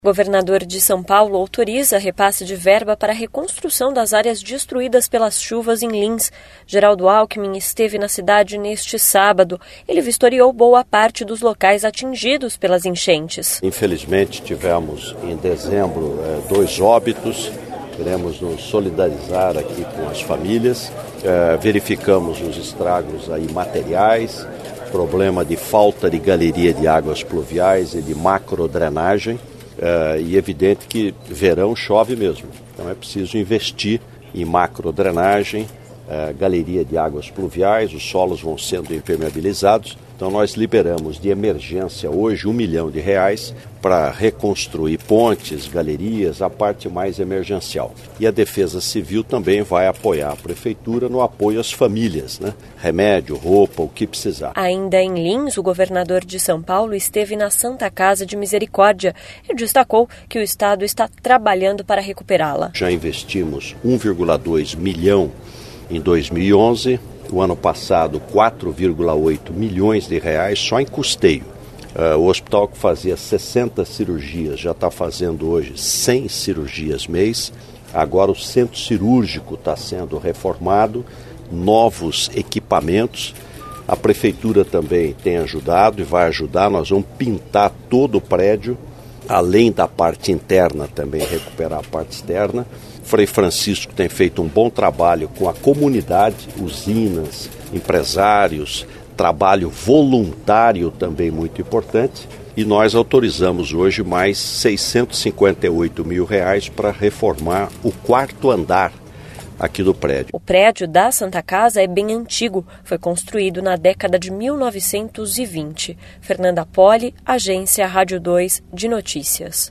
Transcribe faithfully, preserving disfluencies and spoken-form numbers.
O governador de São Paulo autoriza repasse de verba para a reconstrução das áreas destruídas pelas chuvas em Lins. Geraldo Alckmin esteve na cidade neste sábado. Ele vistoriou boa parte dos locais atingidos pelas enchentes. Infelizmente, tivemos em dezembro dois óbitos. Queremos nos solidarizar aqui com as famílias. É, verificamos os estragos aí materiais, problema de falta de galeria de águas pluviais e de macrodrenagem. É, e é evidente que verão chove mesmo, então é preciso investir em macrodrenagem, é, galeria de águas pluviais, os solos vão sendo impermeabilizados. Então nós liberamos de emergência hoje um milhão de reais para reconstruir pontes, galerias, a parte mais emergencial. E a Defesa Civil também vai apoiar a Prefeitura no apoio às famílias, né? Remédio, roupa, o que precisar. Ainda em Lins, o governador de São Paulo esteve na Santa Casa de Misericórdia e destacou que o Estado está trabalhando para recuperá-la. Já investimos um vírgula dois milhão em dois mil e onze, o ano passado quatro vírgula oito milhões de reais só em custeio. Uh, o hospital que fazia sessenta cirurgias já está fazendo hoje cem cirurgias mês. Agora o centro cirúrgico está sendo reformado, novos equipamentos. A prefeitura também tem ajudado e vai ajudar. Nós vamos pintar todo o prédio, além da parte interna também recuperar a parte externa. Frei Francisco tem feito um bom trabalho com a comunidade, usinas, empresários, trabalho voluntário também muito importante. E nós autorizamos hoje mais seiscentos e cinquenta e oito mil reais para reformar o quarto andar aqui do prédio. O prédio da Santa Casa é bem antigo, foi construído na década de mil novecentos e vinte. Fernanda Poli, Agência Rádio dois de Notícias.